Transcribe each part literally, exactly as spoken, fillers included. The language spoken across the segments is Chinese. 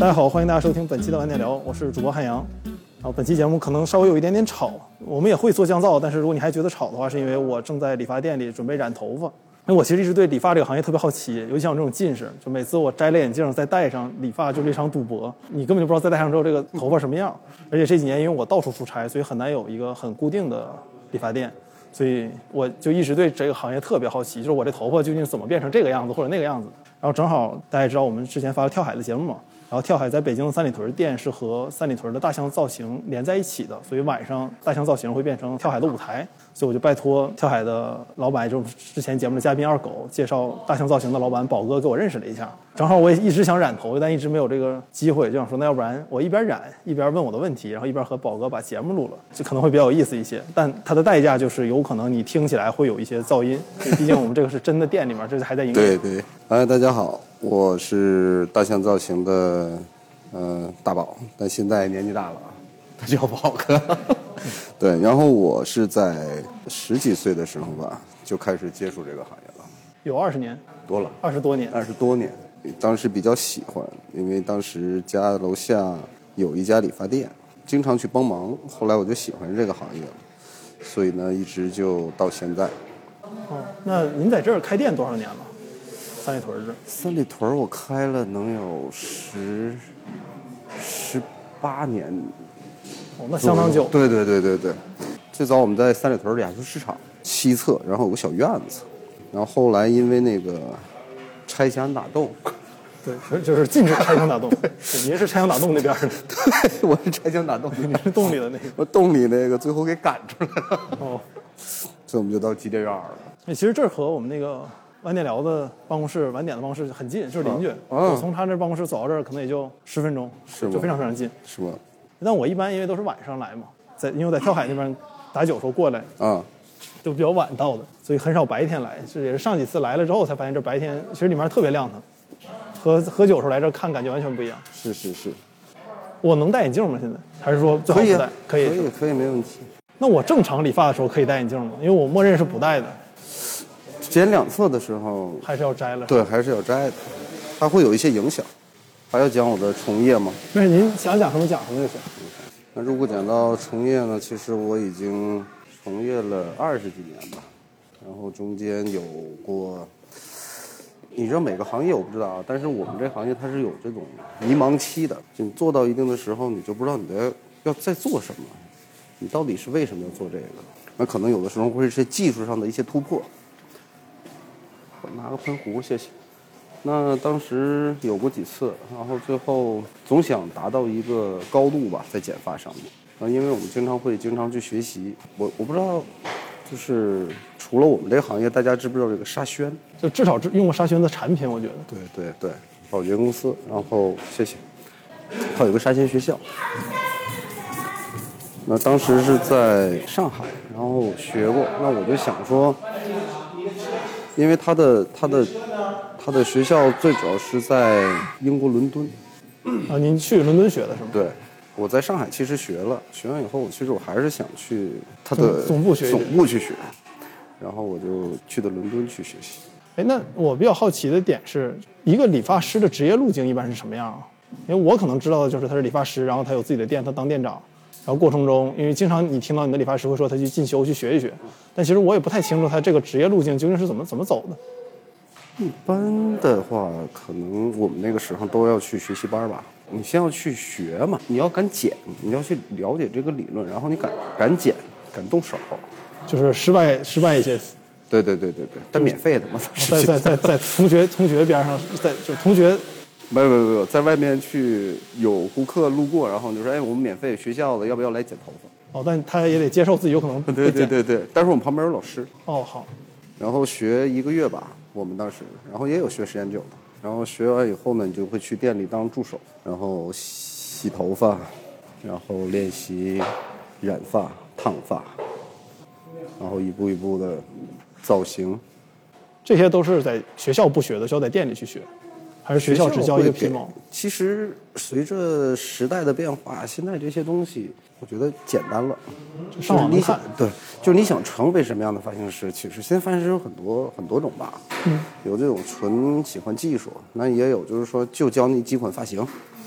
大家好，欢迎大家收听本期的晚点聊，我是主播汉阳。然后本期节目可能稍微有一点点吵，我们也会做降噪，但是如果你还觉得吵的话，是因为我正在理发店里准备染头发。因为我其实一直对理发这个行业特别好奇，尤其像我这种近视，就每次我摘了眼镜再戴上，理发就是一场赌博，你根本就不知道再戴上之后这个头发什么样。而且这几年因为我到处出差，所以很难有一个很固定的理发店，所以我就一直对这个行业特别好奇，就是我这头发究竟怎么变成这个样子或者那个样子。然后正好大家也知道我们之前发了跳海的节目嘛，然后跳海在北京的三里屯店是和三里屯的大象造型连在一起的，所以晚上大象造型会变成跳海的舞台，所以我就拜托跳海的老板，就是之前节目的嘉宾二狗，介绍大象造型的老板宝哥给我认识了一下。正好我也一直想染头，但一直没有这个机会，就想说那要不然我一边染一边问我的问题，然后一边和宝哥把节目录了，就可能会比较有意思一些。但它的代价就是有可能你听起来会有一些噪音，毕竟我们这个是真的店里面，这是还在营业。 对对，哎，大家好，我是大象造型的呃大宝，但现在年纪大了，他叫宝哥。对，然后我是在十几岁的时候吧，就开始接触这个行业了， 有二十年多了， 二十多年， 二十多年。当时比较喜欢，因为当时家楼下有一家理发店，经常去帮忙。后来我就喜欢这个行业了，所以呢，一直就到现在。 哦，那您在这儿开店多少年了？三里屯这。 三里屯我开了能有十十八年。 哦，那相当久。 对对对对对，最早我们在三里屯亚洲市场西侧，然后有个小院子，然后后来因为那个拆墙打洞， 对，就是禁止拆墙打洞。您是拆墙打洞那边的， 对，我是拆墙打洞那边， 是洞里的那个， 我洞里那个最后给赶出来了。 哦， 所以我们就到机电院了。 其实这和我们那个晚点聊的办公室、晚点的办公室很近，就是邻居。 啊、 我从他这办公室走到这儿可能也就十分钟， 是吗？ 就非常非常近。 是吗？ 但我一般因为都是晚上来嘛，在因为我在跳海那边打酒时候过来， 啊， 都比较晚到的，所以很少白天来。是也是上几次来了之后才发现，这白天其实里面特别亮堂，和喝酒时候来这看感觉完全不一样。 是是是。我能戴眼镜吗？现在还是说最好不戴？可以， 可以，可以，没问题。 那我正常理发的时候可以戴眼镜吗？因为我默认是不戴的。 剪两侧的时候还是要摘了。 对，还是要摘的，它会有一些影响。还要讲我的从业吗？ 没事，您想讲什么讲什么就行。 那如果讲到从业呢，其实我已经从业了二十几年吧，然后中间有过，你知道每个行业我不知道啊，但是我们这行业它是有这种迷茫期的，就你做到一定的时候，你就不知道你的要在做什么，你到底是为什么要做这个？那可能有的时候会是技术上的一些突破。我拿个喷壶，谢谢。那当时有过几次，然后最后总想达到一个高度吧，在剪发上面。啊，因为我们经常会经常去学习，我我不知道，就是除了我们这个行业，大家知不知道这个沙宣？ 就至少用过沙宣的产品，我觉得。 对对对，保洁公司，然后谢谢。它有个沙宣学校。那当时是在上海，然后学过。那我就想说，因为他的他的。他的学校最主要是在英国伦敦。 啊，您去伦敦学的是吗？ 对，我在上海其实学了，学完以后，其实我还是想去他的总部学， 总部去学，然后我就去的伦敦去学习。 哎，那我比较好奇的点是，一个理发师的职业路径一般是什么样啊？因为我可能知道的就是他是理发师，然后他有自己的店，他当店长，然后过程中，因为经常你听到你的理发师会说他去进修去学一学，但其实我也不太清楚他这个职业路径究竟是怎么怎么走的。 一般的话，可能我们那个时候都要去学习班吧。你先要去学嘛，你要敢剪，你要去了解这个理论，然后你敢敢剪，敢动手， 就是失败失败一些。 对对对对对，但免费的嘛。 在在在在同学同学边上，在就同学， 没有没有没有，在外面去有顾客路过，然后你就说，哎，我们免费学校的，要不要来剪头发？ 哦，但他也得接受自己有可能会剪。 对对对对，但是我们旁边有老师。 哦，好。 然后学一个月吧。我们当时，然后也有学时间久的，然后学完以后呢，你就会去店里当助手，然后洗头发，然后练习染发、烫发，然后一步一步的造型。 这些都是在学校不学的，需要在店里去学，还是学校只教一个皮毛？ 其实随着时代的变化，现在这些东西我觉得简单了。 上网能看， 对，就是你想成为什么样的发型师，其实现在发型师有很多很多种吧。嗯，有这种纯喜欢技术，那也有就是说就教你几款发型，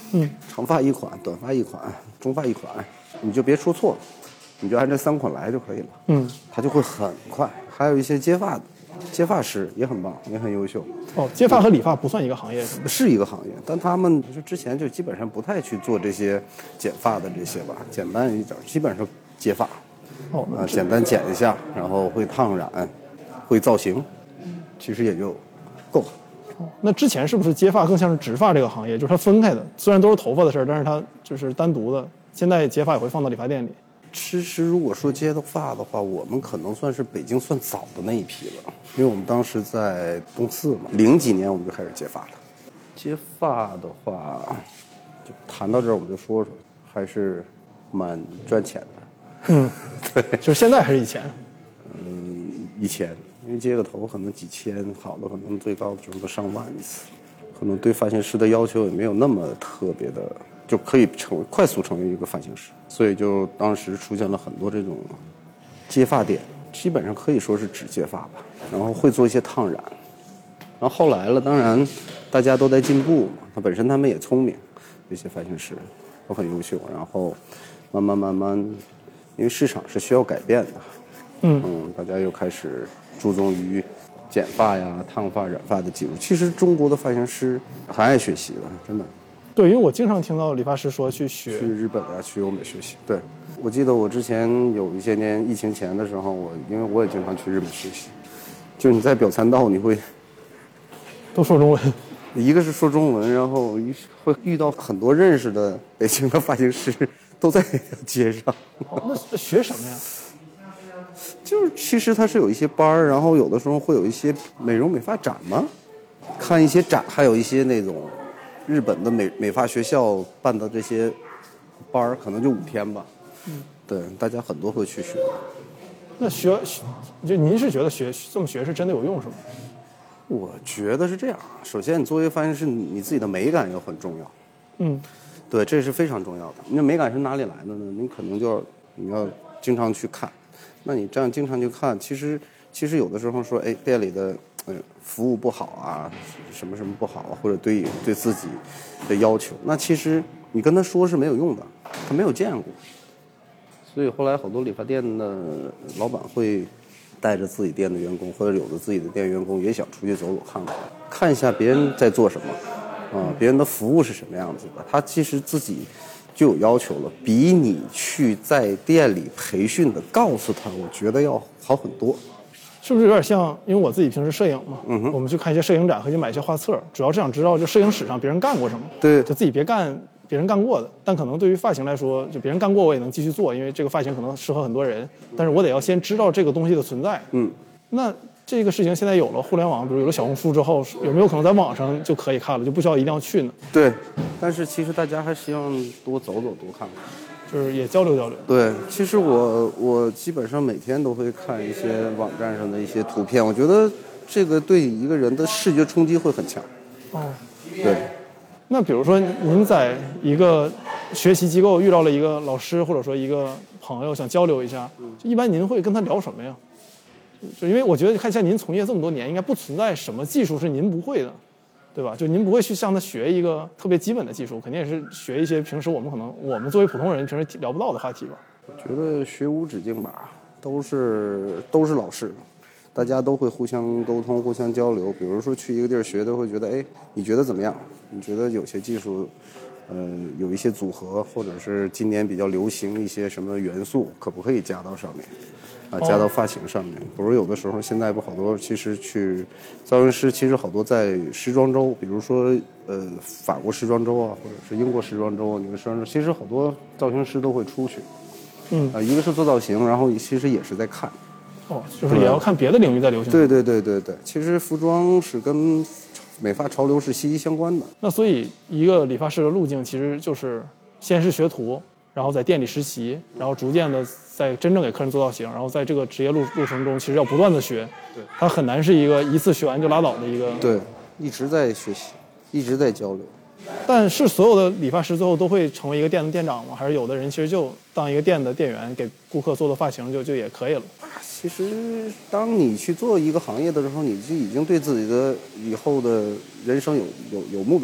嗯， 长发一款，短发一款，中发一款，你就别出错了，你就按这三款来就可以了。 嗯， 它就会很快。还有一些接发的，接发师也很棒，也很优秀。 哦，接发和理发不算一个行业是吗？ 是一个行业，但他们就之前就基本上不太去做这些剪发的这些吧，简单一点，基本上接发。 哦， 啊、呃，简单剪一下，然后会烫染，会造型，其实也就够了。 哦，那之前是不是接发更像是植发这个行业，就是它分开的，虽然都是头发的事儿，但是它就是单独的。现在接发也会放到理发店里。 其实如果说接发的话，我们可能算是北京算早的那一批了，因为我们当时在东四嘛，零几年我们就开始接发了。接发的话，就谈到这儿我就说说，还是蛮赚钱的。 嗯， 对， 就是现在还是以前？ 嗯，以前，因为接个头可能几千，好的可能最高就是个上万一次，可能对发型师的要求也没有那么特别的，就可以成为快速成为一个发型师，所以就当时出现了很多这种接发店，基本上可以说是只接发吧，然后会做一些烫染，然后后来了，当然大家都在进步嘛，他本身他们也聪明，这些发型师都很优秀，然后慢慢慢慢。因为市场是需要改变的， 嗯嗯，大家又开始注重于剪发呀、烫发、染发的技术。其实中国的发型师很爱学习的，真的。 对，因为我经常听到理发师说去学， 去日本啊，去欧美学习。对，我记得我之前有一些年疫情前的时候，我因为我也经常去日本学习，就你在表参道你会都说中文。 一个是说中文，然后会遇到很多认识的北京的发型师。都在那条街上。 哦，那学什么呀？ 就是其实它是有一些班儿，然后有的时候会有一些美容美发展嘛，看一些展，还有一些那种日本的美美发学校办的这些班儿，可能就五天吧。嗯，对，大家很多会去学。 那学，就您是觉得学这么学是真的有用是吗？ 我觉得是这样。首先，你作为发型师，你自己的美感又很重要。 嗯。 对，这是非常重要的。那美感是哪里来的呢？你可能就要你要经常去看。那你这样经常去看，其实其实有的时候说，哎，店里的呃服务不好啊，什么什么不好，或者对对自己的要求，那其实你跟他说是没有用的，他没有见过。所以后来好多理发店的老板会带着自己店的员工，或者有的自己的店员工也想出去走走看看，看一下别人在做什么。啊，别人的服务是什么样子的？他其实自己就有要求了，比你去在店里培训的告诉他，我觉得要好很多。 是不是有点像？因为我自己平时摄影嘛， 嗯哼， 我们去看一些摄影展和去买一些画册，主要是想知道就摄影史上别人干过什么。 对， 就自己别干别人干过的。但可能对于发型来说，就别人干过我也能继续做，因为这个发型可能适合很多人。但是我得要先知道这个东西的存在。 嗯， 那。这个事情现在有了互联网，比如有了小红书之后，有没有可能在网上就可以看了，就不需要一定要去呢？ 对，但是其实大家还希望多走走，多看看， 就是也交流交流。 对，其实我我基本上每天都会看一些网站上的一些图片，我觉得这个对一个人的视觉冲击会很强。 哦， 对。 那比如说您在一个学习机构遇到了一个老师，或者说一个朋友想交流一下，就一般您会跟他聊什么呀？就因为我觉得看像您从业这么多年，应该不存在什么技术是您不会的，对吧？就您不会去向他学一个特别基本的技术，肯定也是学一些平时我们可能我们作为普通人平时聊不到的话题吧。 我觉得学无止境吧，都是都是老师，大家都会互相沟通、互相交流。比如说去一个地儿学的，会觉得哎，你觉得怎么样？你觉得有些技术，呃，有一些组合，或者是今年比较流行一些什么元素，可不可以加到上面？啊，加到发型上面。比如有的时候现在不好多，其实去造型师其实好多在时装周，比如说呃法国时装周啊，或者是英国时装周啊，你们时装周，其实好多造型师都会出去。 嗯， 啊，一个是做造型，然后其实也是在看。 哦，就是也要看别的领域在流行。 对对对对对，其实服装是跟美发潮流是息息相关的。 那所以一个理发师的路径其实就是先是学徒，然后在店里实习，然后逐渐的在真正给客人做造型，然后在这个职业路路程中，其实要不断的学。 对， 它很难是一个一次学完就拉倒的一个。 对，一直在学习，一直在交流。 但是所有的理发师最后都会成为一个店的店长吗？还是有的人其实就当一个店的店员，给顾客做做发型就就也可以了？ 其实，当你去做一个行业的时候，你就已经对自己的以后的人生有有有目标了。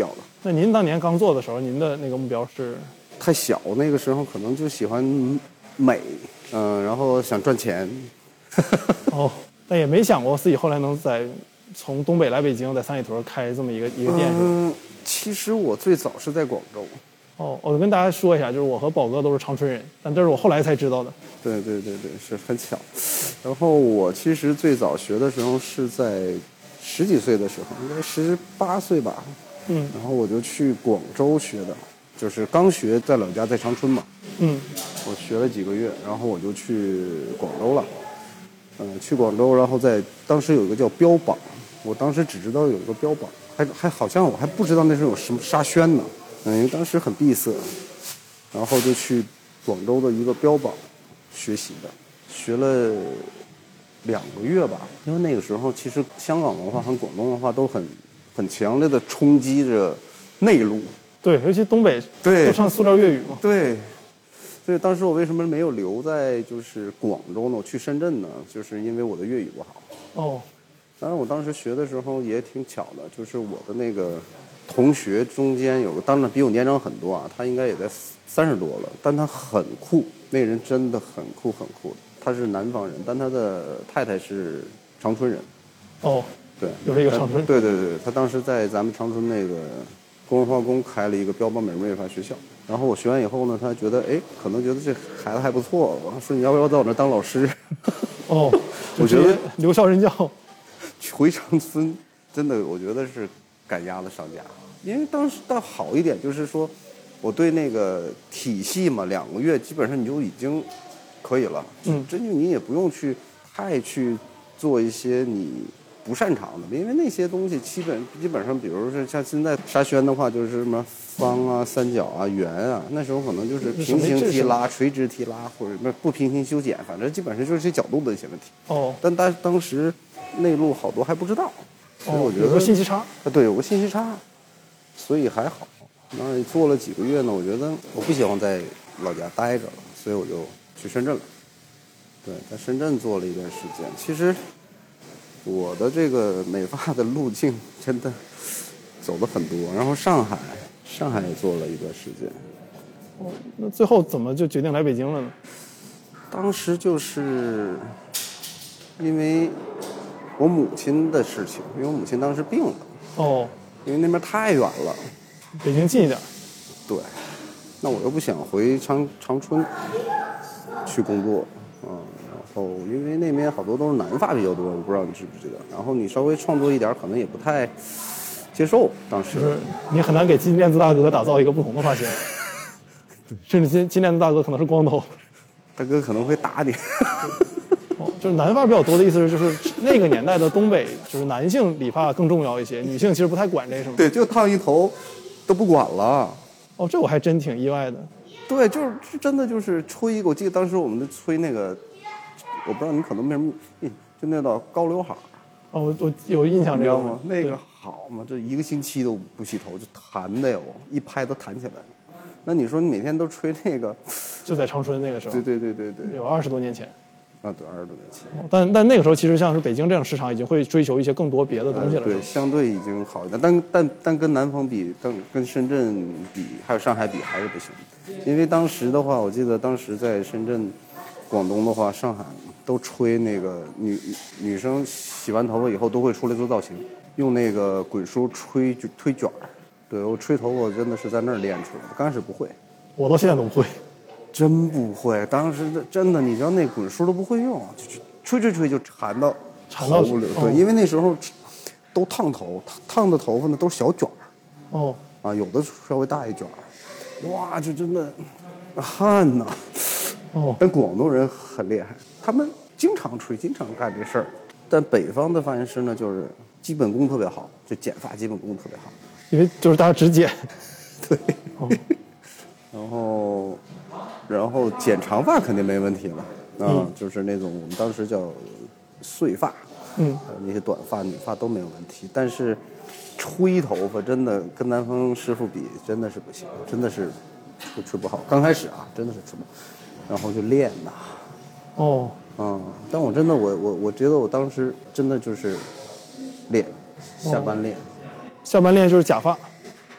那您当年刚做的时候，您的那个目标是？ 太小，那个时候可能就喜欢美，嗯、呃，然后想赚钱。 哦，但也没想过自己后来能在从东北来北京，在三里屯开这么一个一个店。 嗯，其实我最早是在广州。 哦，我跟大家说一下，就是我和宝哥都是长春人，但这是我后来才知道的。 对对对对，是很巧。然后我其实最早学的时候是在十几岁的时候，应该十八岁吧。 嗯。 然后我就去广州学的，就是刚学在老家在长春嘛。 嗯。 我学了几个月，然后我就去广州了。嗯、呃，去广州，然后在当时有一个叫标榜，我当时只知道有一个标榜，还还好像我还不知道那时候有什么沙宣呢。嗯，因为当时很闭塞，然后就去广州的一个标榜学习的，学了两个月吧。因为那个时候其实香港文化和广东文化都很很强烈的冲击着内陆。 对，尤其东北对都唱塑料粤语嘛。 对。所以当时我为什么没有留在就是广州呢？我去深圳呢，就是因为我的粤语不好。 哦。 当然我当时学的时候也挺巧的，就是我的那个同学中间有个，当然比我年长很多啊，他应该也在三十多了，但他很酷，那人真的很酷很酷的。他是南方人，但他的太太是长春人。 哦。 对， 有这个长春。 对对对，他当时在咱们长春那个工人化工开了一个标榜美容美发学校。然后我学完以后呢，他觉得哎，可能觉得这孩子还不错，我说你要不要在我这当老师？ 哦， 我觉得留校任教。 回长春真的，我觉得是赶鸭子上架。因为当时倒好一点，就是说我对那个体系嘛，两个月基本上你就已经可以了。 嗯， 真就你也不用去太去做一些你不擅长的，因为那些东西基本基本上，比如说像现在沙宣的话，就是什么方啊、三角啊、圆啊，那时候可能就是平行提拉、垂直提拉，或者什么不平行修剪，反正基本上就是这角度的一些问题。 哦。 但当当时内陆好多还不知道，所以我觉得、 哦、有个信息差。 啊，对，有个信息差，所以还好。那做了几个月呢，我觉得我不喜欢在老家待着了，所以我就去深圳了。对，在深圳做了一段时间。其实我的这个美发的路径真的走了很多，然后上海，上海也做了一段时间。 哦，那最后怎么就决定来北京了呢？ 当时就是因为我母亲的事情，因为我母亲当时病了。 哦。 因为那边太远了。 北京近一点。 对。那我又不想回长长春去工作，嗯，然后因为那边好多都是南发比较多，我不知道你知不知道。然后你稍微创作一点，可能也不太接受。当时就是你很难给金链子大哥打造一个不同的发型，甚至金金链子大哥可能是光头， 大哥可能会打你。 哦，就是南发比较多的意思是，就是那个年代的东北，就是男性理发更重要一些，女性其实不太管这是吗？ 对，就烫一头都不管了。 哦，这我还真挺意外的。 对，就是真的就是吹一个，我记得当时我们就吹那个，我不知道你可能没什么，就那叫高刘海。 哦，我我有印象，这个吗？那个好嘛，这一个星期都不洗头，就弹的哟，一拍都弹起来了。那你说你每天都吹那个， 就在长春那个时候。 对对对对对， 有二十多年前。 啊，对，二十多年前。 但但那个时候其实像是北京这样市场已经会追求一些更多别的东西了。 呃、对，相对已经好一点，但但但跟南方比，跟跟深圳比，还有上海比还是不行。因为当时的话，我记得当时在深圳、广东的话，上海都吹那个女女生洗完头发以后都会出来做造型，用那个滚梳吹就推卷儿。对，我吹头发真的是在那儿练出来的，刚开始不会， 我到现在都不会。 真不会，当时真的，你知道那滚梳都不会用，就吹吹吹就缠到缠到头里。对，因为那时候都烫头，烫的头发呢都是小卷儿。 哦。 啊，有的稍微大一卷儿，哇，就真的汗呐。 哦。 但广东人很厉害，他们经常吹，经常干这事儿。但北方的发型师呢，就是基本功特别好，就剪发基本功特别好。 因为就是大家只剪。 对。哦。然后。然后剪长发肯定没问题了，啊、嗯，就是那种我们当时叫碎发， 嗯， 那些短发、女发都没有问题。但是吹头发真的跟南方师傅比，真的是不行，真的是吹吹不好。刚开始啊，真的是吹不好，然后就练呐。 哦， 嗯，但我真的我我我觉得我当时真的就是练，下班练， 哦、下班练就是假发。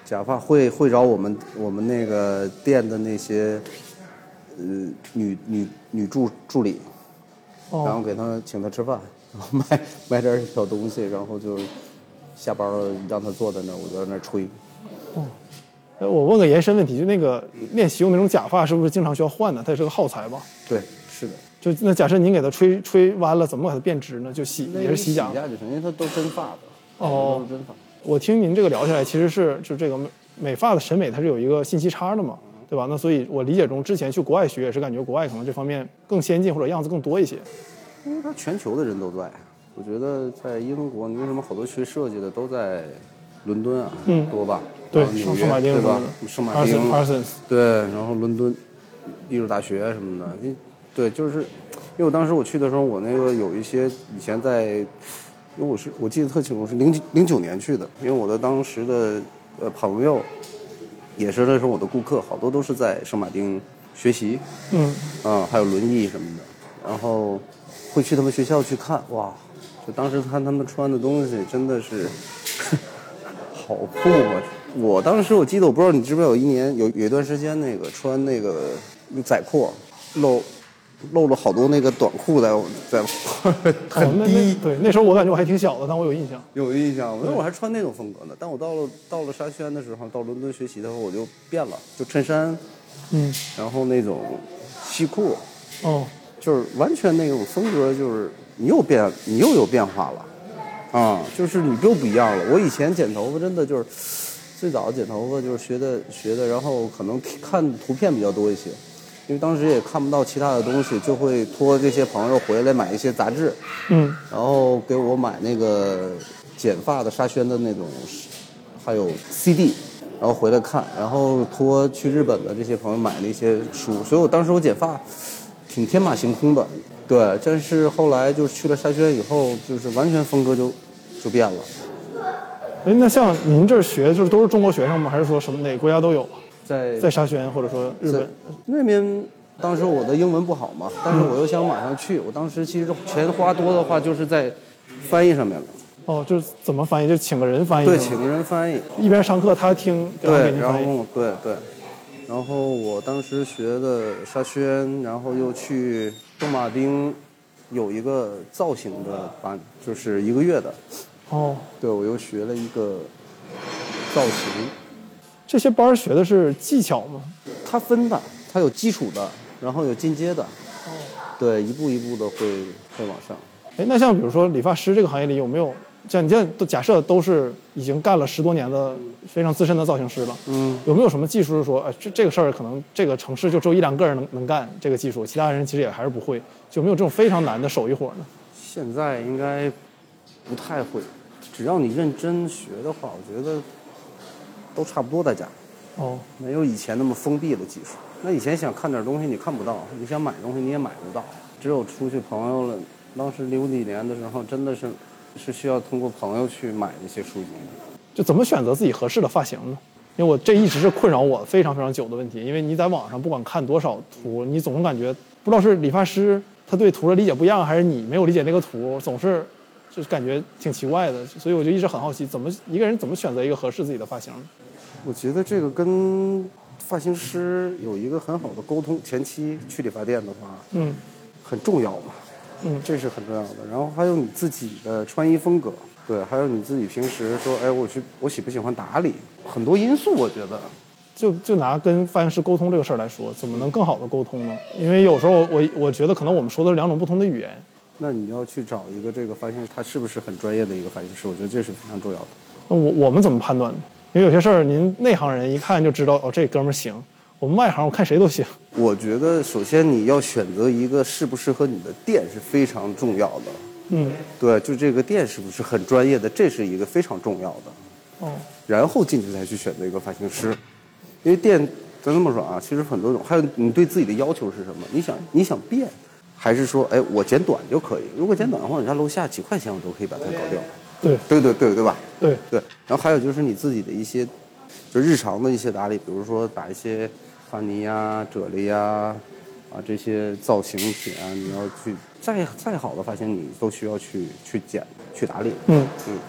假发会会找我们我们那个店的那些呃女女女助助理，然后给她请她吃饭，然后买买点小东西，然后就下班了让她坐在那儿，我就在那儿吹。 哦，哎，我问个延伸问题，就那个练习用那种假发是不是经常需要换的？它也是个耗材吧？ 对，是的。 就那假设您给它吹吹弯了，怎么给它变直呢？就洗也是洗假？ 洗假就行，因为它都真发的。 哦， 都是真发。 我听您这个聊下来，其实是就这个美发的审美它是有一个信息差的嘛，对吧？那所以我理解中之前去国外学也是感觉国外可能这方面更先进或者样子更多一些。 因为它全球的人都在，我觉得在英国，你为什么好多学设计的都在伦敦啊？ 嗯， 多吧？ 对， 纽约圣马丁对吧？圣马丁 Parsons 对，然后伦敦艺术大学什么的，对，就是因为我当时我去的时候，我那个有一些以前在。因为我是我记得特清楚，是零零九年去的，因为我的当时的呃朋友，也是那时候我的顾客，好多都是在圣马丁学习， 嗯， 啊，还有轮椅什么的，然后会去他们学校去看，哇，就当时看他们穿的东西真的是好酷啊！我当时我记得，我不知道你知不知道，有一年有有一段时间那个穿那个仔裤露。露了好多那个短裤在在很低、 哦、对，那时候我感觉我还挺小的，但我有印象。 有印象，那我还穿那种风格呢。但我到了到了沙宣的时候，到伦敦学习的时候，我就变了，就衬衫， 嗯， 然后那种西裤， 哦， 就是完全那种风格，就是你又变，你又有变化了，啊，就是你又不一样了。我以前剪头发真的就是最早剪头发就是学的学的，然后可能看图片比较多一些。因为当时也看不到其他的东西，就会托这些朋友回来买一些杂志， 嗯， 然后给我买那个剪发的沙宣的那种，还有 C D， 然后回来看，然后托去日本的这些朋友买了一些书，所以我当时我剪发挺天马行空的，对，但是后来就是去了沙宣以后，就是完全风格就就变了。 哎，那像您这儿学就是都是中国学生吗？还是说什么哪个国家都有？ 在在沙宣或者说日本那边，当时我的英文不好嘛，但是我又想马上去，我当时其实钱花多的话就是在翻译上面了。 哦，就是怎么翻译？就请个人翻译。 对，请个人翻译。 一边上课他听， 对，然后对对，然后我当时学的沙宣，然后又去圣马丁有一个造型的班，就是一个月的。 哦， 对，我又学了一个造型。 这些班学的是技巧吗？ 它分的，它有基础的，然后有进阶的。哦。对，一步一步的会会往上。 哎，那像比如说理发师这个行业里有没有像你这样都假设都是已经干了十多年的非常资深的造型师了？嗯。有没有什么技术是说，哎，这这个事儿可能这个城市就只有一两个人能能干这个技术，其他人其实也还是不会？就有没有这种非常难的手艺活呢？ 现在应该不太会，只要你认真学的话，我觉得。都差不多在家， 哦， 没有以前那么封闭的技术。那以前想看点东西你看不到，你想买东西你也买不到，只有出去朋友了。当时零几年的时候，真的是是需要通过朋友去买这些书籍。 就怎么选择自己合适的发型呢？因为我这一直是困扰我非常非常久的问题。因为你在网上不管看多少图，你总是感觉不知道是理发师他对图的理解不一样，还是你没有理解那个图，总是就是感觉挺奇怪的。所以我就一直很好奇，怎么一个人怎么选择一个合适自己的发型呢？ 我觉得这个跟发型师有一个很好的沟通，前期去理发店的话，嗯，很重要嘛，嗯，这是很重要的。然后还有你自己的穿衣风格，对，还有你自己平时说，哎，我去，我喜不喜欢打理，很多因素，我觉得。 就就拿跟发型师沟通这个事儿来说，怎么能更好的沟通呢？因为有时候我我觉得可能我们说的是两种不同的语言。 那你要去找一个这个发型师，他是不是很专业的一个发型师？我觉得这是非常重要的。 那我我们怎么判断呢？因为有些事儿，您内行人一看就知道，哦，这哥们儿行。我们外行，我看谁都行。 我觉得，首先你要选择一个适不适合你的店是非常重要的。嗯，对，就这个店是不是很专业的，这是一个非常重要的。哦。然后进去再去选择一个发型师，因为店咱这么说啊，其实很多种。还有你对自己的要求是什么？你想你想变，还是说，哎，我剪短就可以？如果剪短的话，人家楼下几块钱我都可以把它搞掉。 对对对对对吧？ 对对，然后还有就是你自己的一些，就日常的一些打理，比如说打一些发泥呀、啫喱呀，啊这些造型品啊，你要去再再好的发型，你都需要去去剪去打理。嗯嗯，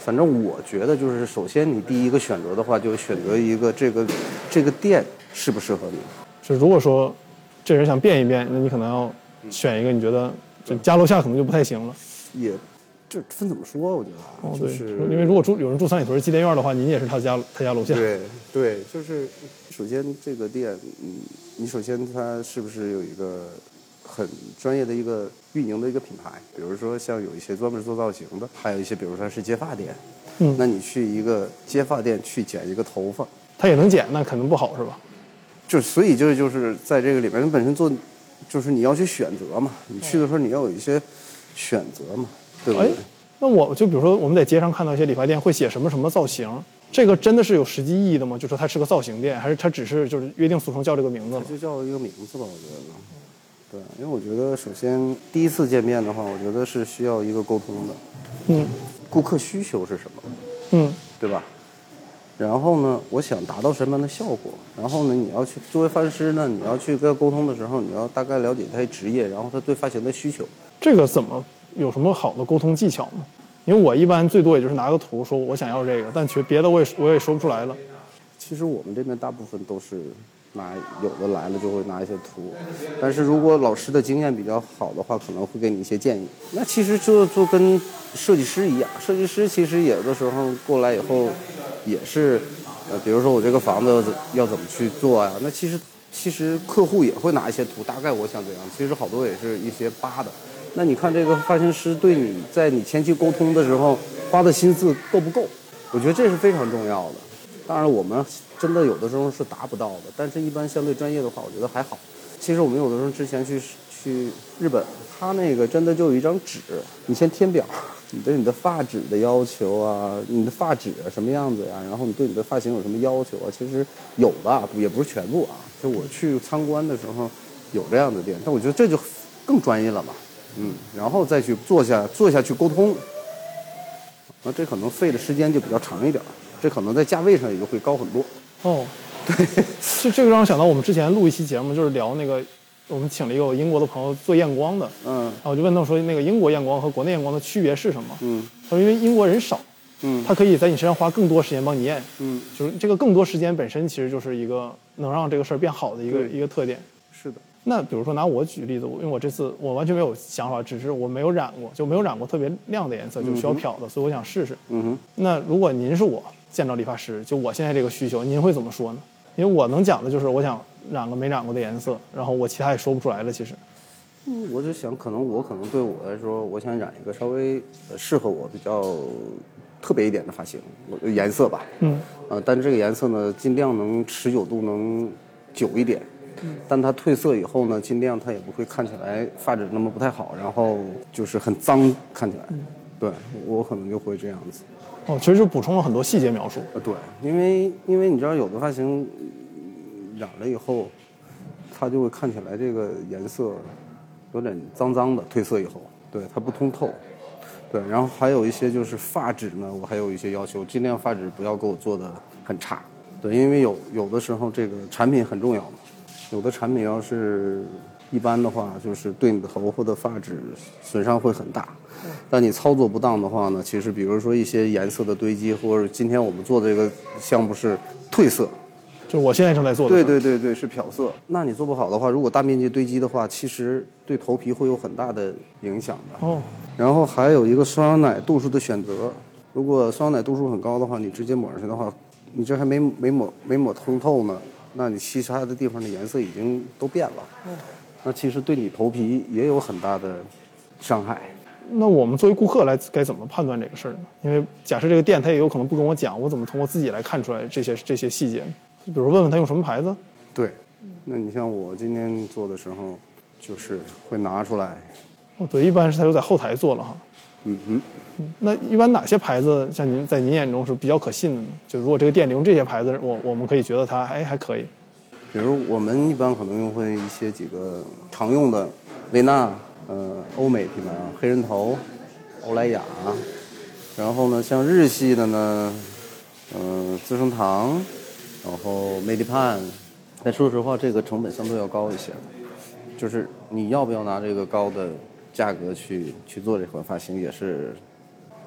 反正我觉得就是，首先你第一个选择的话，就选择一个这个这个店适不适合你。 就如果说这人想变一变，那你可能要选一个你觉得就家楼下可能就不太行了。 也这分怎么说，我觉得、啊， 哦， 就对， 是因为如果住有人住三里屯机电院的话，您也是他家他家楼下。 对对，就是首先这个店，嗯，你首先它是不是有一个很专业的一个运营的一个品牌？比如说像有一些专门做造型的，还有一些比如说是接发店， 嗯， 那你去一个接发店去剪一个头发， 他也能剪，那肯定不好是吧？ 就所以就是就是在这个里面，你本身做，就是你要去选择嘛，你去的时候你要有一些选择嘛，对不对？ 哎，那我就比如说我们在街上看到一些理发店会写什么什么造型，这个真的是有实际意义的吗？就说它是个造型店，还是它只是就是约定俗成叫这个名字了？ 就叫一个名字吧，我觉得。对，因为我觉得首先第一次见面的话，我觉得是需要一个沟通的。 嗯， 顾客需求是什么？ 嗯， 对吧？然后呢，我想达到什么样的效果？然后呢，你要去作为发型师呢，你要去跟他沟通的时候，你要大概了解他的职业，然后他对发型的需求。 这个怎么有什么好的沟通技巧呢？因为我一般最多也就是拿个图说我想要这个，但其实别的我也我也说不出来了。 其实我们这边大部分都是拿有的来了就会拿一些图，但是如果老师的经验比较好的话，可能会给你一些建议。那其实就就跟设计师一样，设计师其实有的时候过来以后也是，呃，比如说我这个房子要怎么去做呀？那其实其实客户也会拿一些图，大概我想怎样。其实好多也是一些扒的。那你看这个发型师对你在你前期沟通的时候花的心思够不够？我觉得这是非常重要的。当然我们真的有的时候是达不到的，但是一般相对专业的话，我觉得还好。其实我们有的时候之前去去日本，他那个真的就有一张纸，你先填表，你对你的发质的要求啊，你的发质啊什么样子呀，然后你对你的发型有什么要求啊，其实有的也不是全部啊。就我去参观的时候有这样的店，但我觉得这就更专业了嘛。嗯，然后再去坐下坐下去沟通，那这可能费的时间就比较长一点，这可能在价位上也就会高很多。 哦，对，这这个让我想到我们之前录一期节目，就是聊那个我们请了一个英国的朋友做验光的， 嗯， 然后我就问他说，那个英国验光和国内验光的区别是什么？ 嗯， 他说因为英国人少， 嗯， 他可以在你身上花更多时间帮你验， 嗯， 就是这个更多时间本身其实就是一个能让这个事儿变好的一个一个特点。 是的。 那比如说拿我举例子，因为我这次我完全没有想法，只是我没有染过，就没有染过特别亮的颜色，就需要漂的，所以我想试试。 嗯哼。 那如果您是我见着理发师，就我现在这个需求，您会怎么说呢？因为我能讲的就是我想染个没染过的颜色，然后我其他也说不出来了。其实， 嗯，我就想，可能我可能对我来说，我想染一个稍微适合我比较特别一点的发型颜色吧。 嗯。 呃，但是这个颜色呢，尽量能持久度能久一点。但它褪色以后呢，尽量它也不会看起来发质那么不太好，然后就是很脏看起来。嗯、对我可能就会这样子。 哦，其实就补充了很多细节描述。 呃，对，因为因为你知道有的发型染了以后，它就会看起来这个颜色有点脏脏的，褪色以后，对它不通透。对，然后还有一些就是发质呢，我还有一些要求，尽量发质不要给我做的很差。对，因为有有的时候这个产品很重要嘛。有的产品要是一般的话，就是对你的头发的发质损伤会很大。但你操作不当的话呢，其实比如说一些颜色的堆积，或者今天我们做的这个项目是褪色， 就是我现在正在做的。 对对对对，是漂色。那你做不好的话，如果大面积堆积的话，其实对头皮会有很大的影响的。 哦。 然后还有一个双氧奶度数的选择，如果双氧奶度数很高的话，你直接抹上去的话，你这还没没抹没抹通透呢。那你其他的地方的颜色已经都变了，嗯、那其实对你头皮也有很大的伤害。 那我们作为顾客来该怎么判断这个事儿呢？因为假设这个店他也有可能不跟我讲，我怎么通过自己来看出来这些这些细节？比如问问他用什么牌子？ 对，那你像我今天做的时候，就是会拿出来。 哦，对，一般是他就在后台做了哈。 嗯哼。 那一般哪些牌子像您在您眼中是比较可信的呢？就如果这个店里用这些牌子，我我们可以觉得它哎还可以。 比如我们一般可能用会一些几个常用的，薇娜，呃，欧美品牌啊，黑人头，欧莱雅，然后呢像日系的呢，呃，资生堂，然后美丽盼。但说实话，这个成本相对要高一些，就是你要不要拿这个高的价格去去做这款发型，也是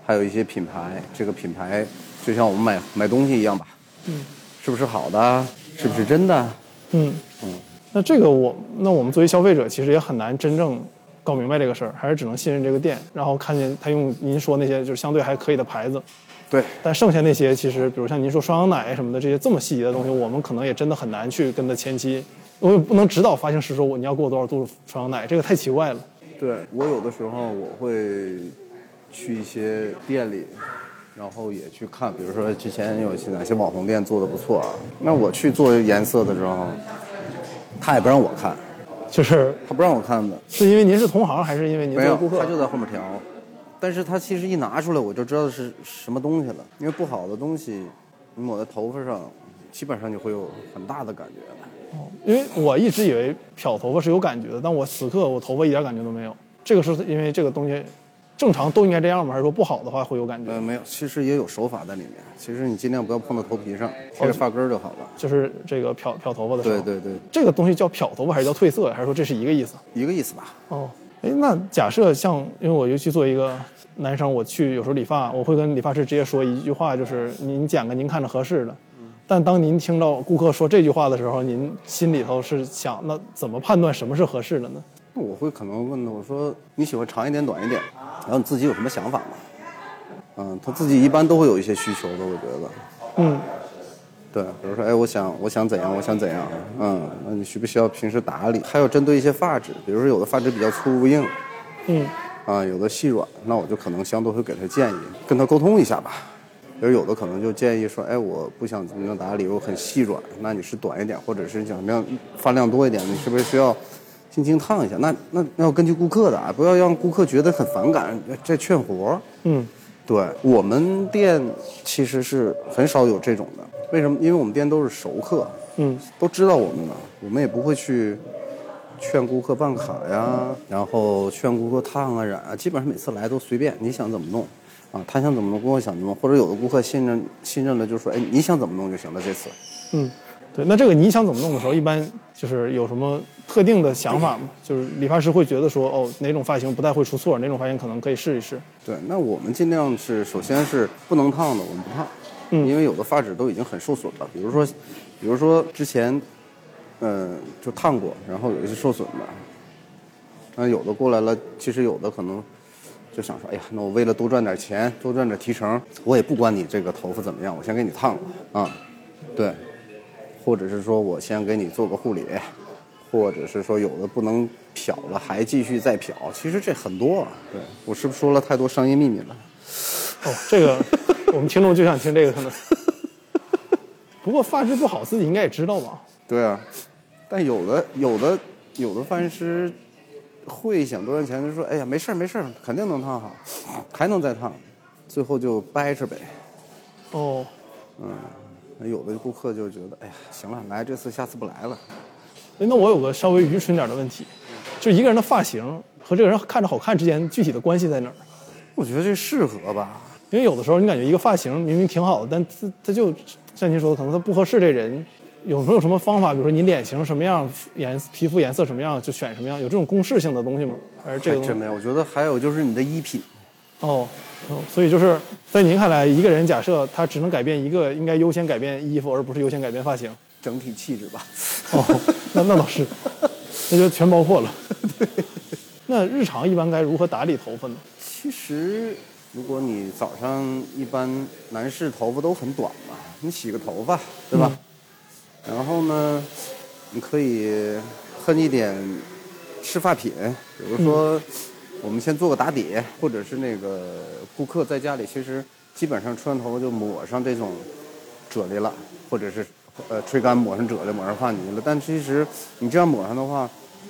还有一些品牌，这个品牌就像我们买买东西一样吧， 嗯， 是不是好的，是不是真的？ 嗯嗯，那这个我那我们作为消费者其实也很难真正搞明白这个事儿，还是只能信任这个店，然后看见他用您说那些就是相对还可以的牌子。 对， 但剩下那些其实，比如像您说双羊奶什么的这些这么细节的东西，我们可能也真的很难去跟他前期，我也不能指导发行师说我你要给我多少度双羊奶，这个太奇怪了。 对，我有的时候我会去一些店里，然后也去看，比如说之前有些哪些网红店做的不错啊，那我去做颜色的时候，他也不让我看， 就是他不让我看的， 是因为您是同行，还是因为您没有， 作为顾客？ 他就在后面调。但是它其实一拿出来，我就知道是什么东西了。因为不好的东西，你抹在头发上，基本上就会有很大的感觉。 哦，因为我一直以为漂头发是有感觉的，但我此刻我头发一点感觉都没有。这个是因为这个东西正常都应该这样吗？还是说不好的话会有感觉？ 呃，没有，其实也有手法在里面。其实你尽量不要碰到头皮上，贴着发根就好了。 就是这个漂漂头发的时候。 对对对。 这个东西叫漂头发还是叫褪色，还是说这是一个意思？ 一个意思吧。 哦。哎，那假设像，因为我尤其作为一个男生，我去有时候理发，我会跟理发师直接说一句话，就是您剪个您看着合适的。但当您听到顾客说这句话的时候，您心里头是想，那怎么判断什么是合适的呢？ 我会可能问他，我说你喜欢长一点、短一点，然后你自己有什么想法吗？嗯，他自己一般都会有一些需求的，我觉得。 嗯。 对，比如说，哎，我想，我想怎样，我想怎样，嗯，那你需不需要平时打理？还有针对一些发质，比如说有的发质比较粗硬， 嗯， 啊，有的细软，那我就可能相对会给他建议，跟他沟通一下吧。比如有的可能就建议说，哎，我不想怎么样打理，我很细软，那你是短一点，或者是想怎么样发量多一点，你是不是需要轻轻烫一下？那那那要根据顾客的啊，不要让顾客觉得很反感，这劝活。 嗯， 对，我们店其实是很少有这种的。为什么？因为我们店都是熟客， 嗯， 都知道我们了，我们也不会去劝顾客办卡呀，然后劝顾客烫啊染啊，基本上每次来都随便，你想怎么弄，啊，他想怎么弄，顾客想怎么弄，或者有的顾客信任信任了，就说，哎，你想怎么弄就行了，这次。 嗯，对，那这个你想怎么弄的时候，一般就是有什么特定的想法吗？就是理发师会觉得说，哦，哪种发型不太会出错，哪种发型可能可以试一试。 对，那我们尽量是，首先是不能烫的，我们不烫。嗯，因为有的发质都已经很受损了，比如说，比如说之前，嗯、呃，就烫过，然后有一些受损的，那有的过来了，其实有的可能就想说，哎呀，那我为了多赚点钱，多赚点提成，我也不管你这个头发怎么样，我先给你烫了啊，对，或者是说我先给你做个护理，或者是说有的不能漂了，还继续再漂，其实这很多啊，对，我是不是说了太多商业秘密了？ 哦，这个我们听众就想听这个可能。不过发质不好，自己应该也知道吧？ 对啊，但有的有的有的发型师会想多赚钱，就说哎呀没事儿没事儿，肯定能烫好，还能再烫，最后就掰扯呗。 哦， 嗯，有的顾客就觉得哎呀行了，来这次下次不来了。 哎，那我有个稍微愚蠢点的问题，就一个人的发型和这个人看着好看之间具体的关系在哪儿？ 我觉得这适合吧。 因为有的时候你感觉一个发型明明挺好的，但他他就像您说的，可能他不合适这人。有没有什么方法？比如说你脸型什么样，颜皮肤颜色什么样就选什么样，有这种公式性的东西吗？还是这个？ 真没有。我觉得还有就是你的衣品。 哦，哦，所以就是在您看来，一个人假设他只能改变一个，应该优先改变衣服，而不是优先改变发型。 整体气质吧。 哦，那那倒是，那就全包括了。对。那日常一般该如何打理头发呢？ 其实。如果你早上一般男士头发都很短嘛，你洗个头发，对吧？嗯、然后呢，你可以喷一点湿发品，比如说、嗯、我们先做个打底，或者是那个顾客在家里其实基本上吹完头发就抹上这种啫喱了，或者是呃吹干抹上啫喱，抹上发泥了。但其实你这样抹上的话，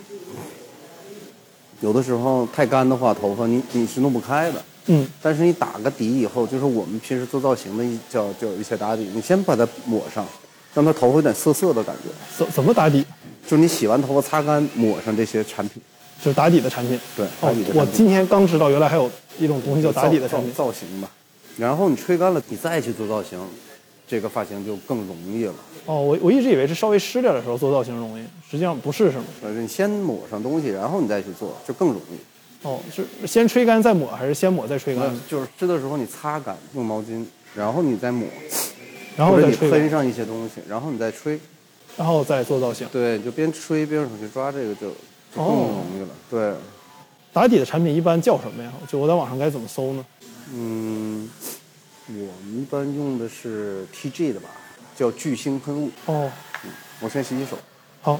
有的时候太干的话，头发你你是弄不开的。 嗯， 但是你打个底以后，就是我们平时做造型的叫叫一些打底，你先把它抹上，让它头发有点涩涩的感觉。 怎怎么打底？ 就是你洗完头发擦干，抹上这些产品， 就是打底的产品。 对，打底的产品。 哦，我今天刚知道，原来还有一种东西叫打底的产品。 造, 造, 造型吧，然后你吹干了，你再去做造型，这个发型就更容易了。 哦，我我一直以为是稍微湿点的时候做造型容易，实际上不是，是吗？ 呃，你先抹上东西，然后你再去做，就更容易。 哦，是先吹干再抹，还是先抹再吹干？ 就是湿的时候你擦干，用毛巾，然后你再抹， 然后再吹干， 或者你喷上一些东西，然后你再吹， 然后再做造型。 对，你就边吹边手去抓这个就就更容易了。哦、对， 打底的产品一般叫什么呀？就我在网上该怎么搜呢？ 嗯，我们一般用的是 T G 的吧，叫巨星喷雾。 哦， 嗯，我先洗洗手。 好。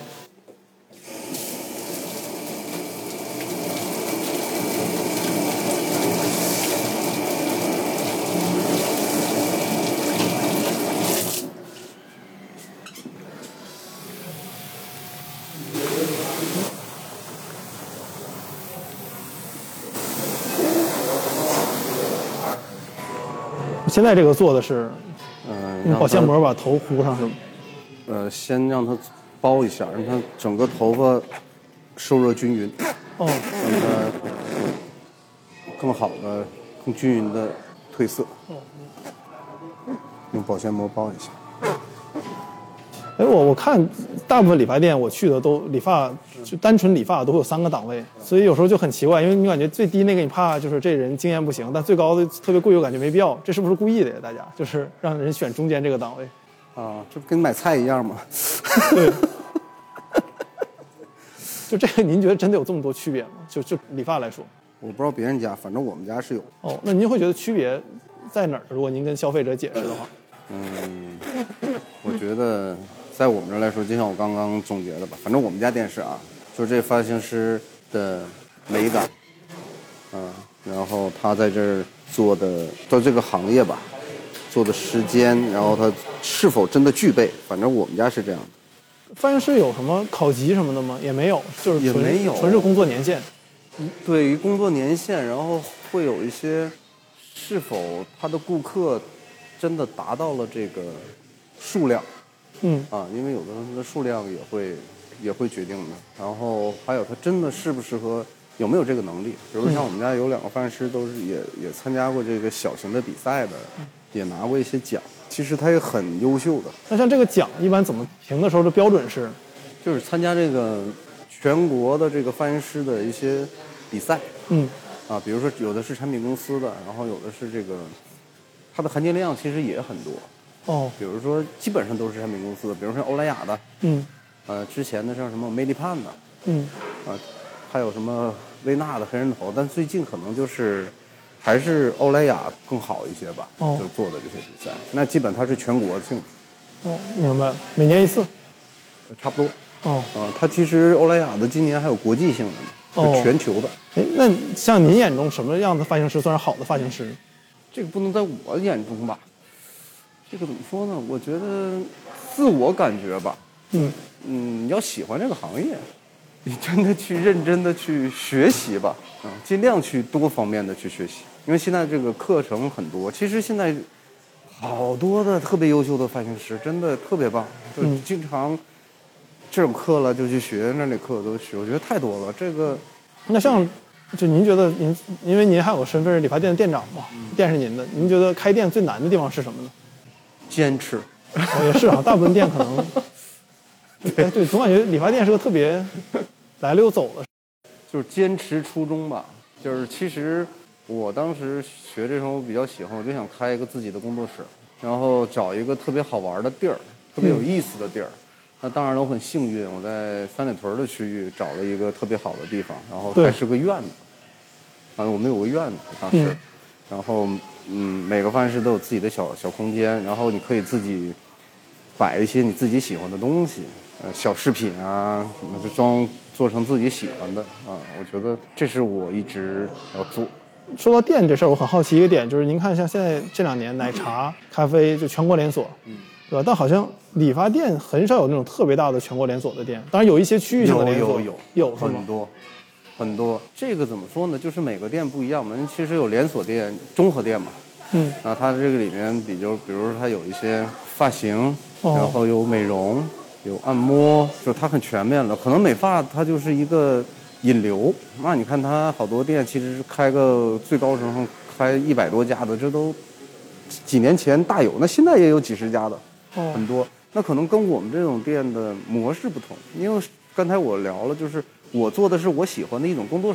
现在这个做的是，嗯，用保鲜膜把头糊上是吗？ 呃，先让它包一下，让它整个头发受热均匀。 哦， 让它更好的、更均匀的褪色。哦，用保鲜膜包一下。 哎，我我看大部分理发店我去的都理发，就单纯理发都会有三个档位，所以有时候就很奇怪，因为你感觉最低那个你怕就是这人经验不行，但最高的特别贵，我感觉没必要，这是不是故意的呀？大家就是让人选中间这个档位。 啊，这不跟买菜一样吗？ 对。就这个，您觉得真的有这么多区别吗？就就理发来说， 我不知道别人家，反正我们家是有。 哦，那您会觉得区别在哪儿？如果您跟消费者解释的话。 嗯，我觉得在我们这儿来说，就像我刚刚总结的吧，反正我们家店是啊，就是这发型师的美感，嗯，然后他在这儿做的，做这个行业吧，做的时间，然后他是否真的具备，反正我们家是这样的。 发型师有什么考级什么的吗？也没有，就是也没有， 纯是工作年限。 对于工作年限，然后会有一些是否他的顾客真的达到了这个数量， 嗯啊，因为有的人的数量也会也会决定的。然后还有他真的适不适合，有没有这个能力。比如像我们家有两个发型师都是也也参加过这个小型的比赛的，也拿过一些奖。其实他也很优秀的。 那像这个奖一般怎么评的时候的标准是？ 就是参加这个全国的这个发型师的一些比赛。 嗯。 啊，比如说有的是产品公司的，然后有的是这个，它的含金量其实也很多。 哦。 比如说基本上都是产品公司的，比如说欧莱雅的。 嗯。 呃，之前的像什么美丽盼的。 嗯。 啊，还有什么薇娜的黑人头，但最近可能就是还是欧莱雅更好一些吧。 哦。 就做的这些比赛，那基本它是全国性。 哦，明白了，每年一次。 差不多。 哦。 啊，它其实欧莱雅的今年还有国际性的呢。 哦， 全球的。 哎，那像您眼中什么样的发型师算是好的发型师？ 这个不能在我眼中吧？这个怎么说呢？我觉得自我感觉吧。 嗯嗯，你要喜欢这个行业，你真的去认真的去学习吧。啊、嗯，尽量去多方面的去学习，因为现在这个课程很多。其实现在好多的特别优秀的发型师，真的特别棒，就经常。这种课了就去学，那里课都学，我觉得太多了。这个， 那像，就您觉得您，因为您还有个身份是理发店的店长嘛，嗯、店是您的，您觉得开店最难的地方是什么呢？ 坚持。 哦，也是啊，大部分店可能，对对，总感觉理发店是个特别来了又走的， 就是坚持初衷吧。就是其实我当时学这种我比较喜欢，我就想开一个自己的工作室，然后找一个特别好玩的地儿，特别有意思的地儿。嗯，那当然了，我很幸运，我在三里屯的区域找了一个特别好的地方，然后还是个院子。啊，我们有个院子当时，嗯、然后嗯，每个发型师都有自己的小小空间，然后你可以自己摆一些你自己喜欢的东西，呃，小饰品啊，什么就装做成自己喜欢的啊。我觉得这是我一直要做。 说到店这事儿，我很好奇一个点，就是您看，像现在这两年奶茶、咖啡就全国连锁。嗯。对吧？但好像理发店很少有那种特别大的全国连锁的店，当然有一些区域性的连锁， 有有有有很多很多。这个怎么说呢？就是每个店不一样嘛。其实有连锁店、综合店嘛。 嗯。 啊，它这个里面比如，比如它有一些发型， 哦、 然后有美容，有按摩，就它很全面了。可能美发它就是一个引流，那你看它好多店其实开个最高时候开一百多家的，这都几年前大有，那现在也有几十家的。很多，那可能跟我们这种店的模式不同，因为刚才我聊了，就是我做的是我喜欢的一种工作室，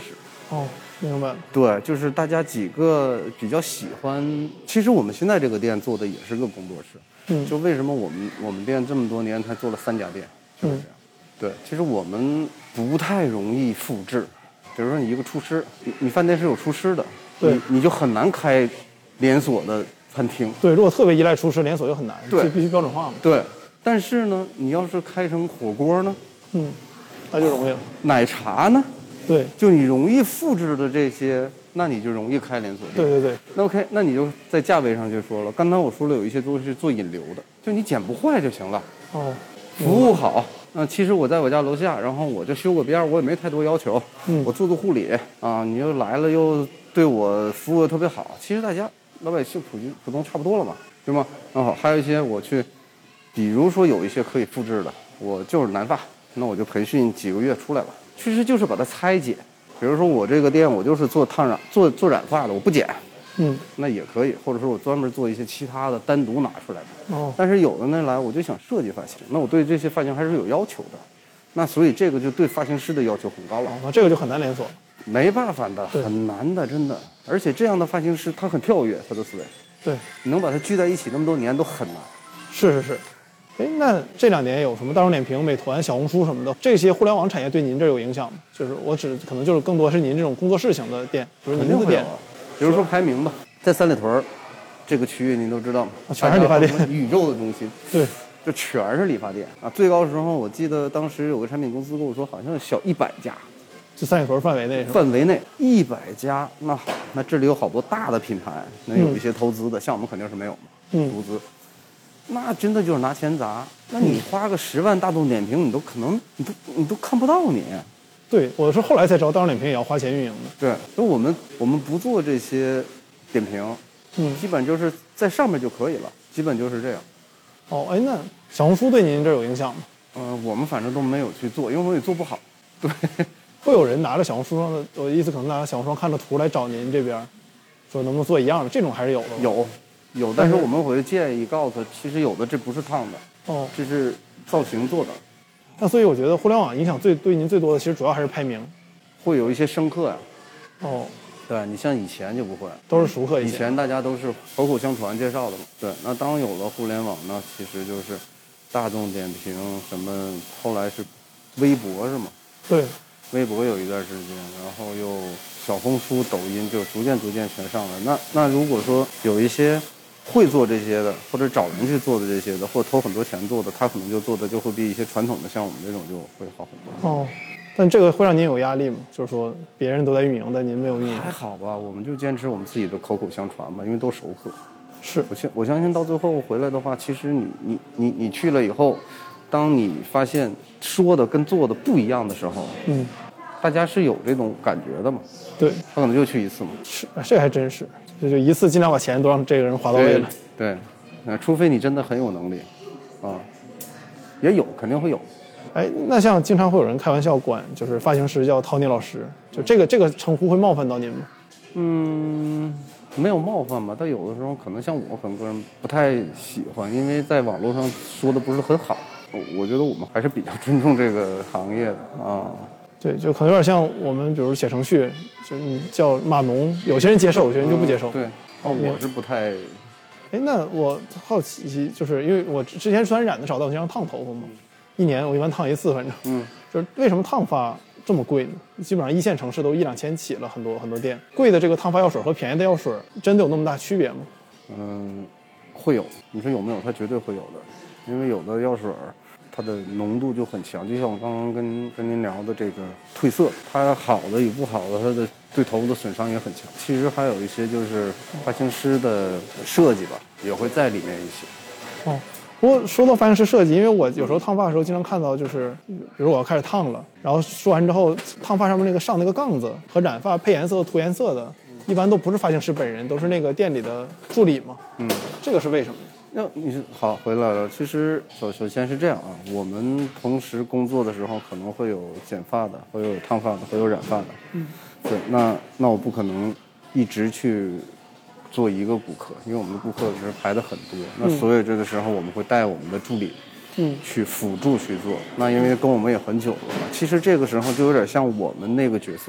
哦，明白了。 对，就是大家几个比较喜欢。其实我们现在这个店做的也是个工作室。 嗯， 就为什么我们我们店这么多年才做了三家店，就是这样。嗯、对，其实我们不太容易复制。比如说你一个厨师，你你饭店是有厨师的， 对， 你你就很难开连锁的餐厅。 对，如果特别依赖厨师，连锁就很难， 对， 必须标准化嘛。 对，但是呢，你要是开成火锅呢， 嗯，那就容易了。 奶茶呢？ 对， 就你容易复制的这些，那你就容易开连锁店。 对对对。 那 OK， 那你就在价位上就说了。刚才我说了，有一些东西是做引流的，就你剪不坏就行了。 哦。 服务好。那、呃、其实我在我家楼下，然后我就修个边，我也没太多要求。 嗯。 我做做护理啊，你又来了又对我服务特别好。其实大家老百姓普及普通差不多了嘛，对吗？然后还有一些我去，比如说有一些可以复制的，我就是南发，那我就培训几个月出来了。其实就是把它拆解，比如说我这个店我就是做烫染、做做染发的，我不剪， 嗯， 那也可以，或者说我专门做一些其他的单独拿出来的。 哦， 但是有的人来，我就想设计发型，那我对这些发型还是有要求的，那所以这个就对发型师的要求很高了。 哦，那这个就很难连锁， 没办法的，很难的，真的。而且这样的发型师他很跳跃，他的思维， 对， 你能把他聚在一起那么多年都很难。 是是是。哎，那这两年有什么大众点评、美团、小红书什么的，这些互联网产业对您这有影响吗？就是我指可能就是更多是您这种工作室型的店，比如您的店， 比如说排名吧，在三里屯这个区域您都知道吗？ 全是理发店， 宇宙的中心。 对， 就全是理发店啊！最高时候我记得当时有个产品公司跟我说，好像小一百家， 就三里屯范围内是吧？ 范围内一百家，那好，那这里有好多大的品牌，那有一些投资的，嗯、像我们肯定是没有嘛， 嗯， 投资。那真的就是拿钱砸，那你花个十万大众点评，你都可能你都你都看不到你。 对，我是后来才知道大众点评也要花钱运营的。 对，所以我们我们不做这些点评， 嗯， 基本就是在上面就可以了，基本就是这样。 哦，哎，那小红书对您这有影响吗？ 嗯、呃，我们反正都没有去做，因为我也做不好。对， 会有人拿着小红书上的，我的意思可能拿着小红书上看着图来找您这边，说能不能做一样的，这种还是有的。 有。有，但是我们会建议告诉他，其实有的这不是烫的， 哦， 这是造型做的。 那所以我觉得互联网影响最对您最多的，其实主要还是排名， 会有一些生客呀、 啊。哦， 对你像以前就不会， 都是熟客。 以前大家都是口口相传介绍的嘛。对，那当有了互联网呢，其实就是大众点评什么，后来是微博是吗？ 对， 微博有一段时间，然后又小红书、抖音就逐渐逐渐全上来。那那如果说有一些会做这些的，或者找人去做的这些的，或者投很多钱做的，他可能就做的就会比一些传统的像我们这种就会好很多。 哦，但这个会让您有压力吗？就是说别人都在运营，但您没有运营。 还好吧，我们就坚持我们自己的口口相传嘛，因为都熟客。 是我相我相信到最后回来的话，其实你你你你去了以后，当你发现说的跟做的不一样的时候， 嗯， 大家是有这种感觉的嘛。 对， 他可能就去一次嘛。 是，这还真是。就一次尽量把钱都让这个人花到位了。 对，对，除非你真的很有能力，啊，也有肯定会有。 哎，那像经常会有人开玩笑管就是发型师叫 Tony 老师，就这个这个称呼会冒犯到您吗？ 嗯，没有冒犯吧，但有的时候可能像我很多人不太喜欢，因为在网络上说的不是很好。我觉得我们还是比较尊重这个行业的啊。 对，就可能有点像我们，比如写程序，就你叫码农，有些人接受，有些人就不接受。 嗯、对，哦，我是不太。 哎，那我好奇，就是因为我之前虽然染的少，但我经常烫头发嘛，一年我一般烫一次，反正。 嗯。 就是为什么烫发这么贵呢？基本上一线城市都一两千起了，很多很多店。贵的这个烫发药水和便宜的药水，真的有那么大区别吗？ 嗯，会有。你说有没有？它绝对会有的，因为有的药水。它的浓度就很强，就像我刚刚跟跟您聊的这个褪色，它好的与不好的，它的对头发的损伤也很强。其实还有一些就是发型师的设计吧，也会在里面一些。 哦，不过说到发型师设计，因为我有时候烫发的时候经常看到，就是比如我要开始烫了，然后说完之后，烫发上面那个上那个杠子和染发配颜色、涂颜色的，一般都不是发型师本人，都是那个店里的助理嘛。 嗯， 这个是为什么？ 那你是好回来了。其实首首先是这样啊，我们同时工作的时候可能会有剪发的，会有烫发的，会有染发的。 嗯， 对，那那我不可能一直去做一个顾客，因为我们的顾客是排的很多。那所以这个时候我们会带我们的助理，嗯，去辅助去做。那因为跟我们也很久了嘛，其实这个时候就有点像我们那个角色，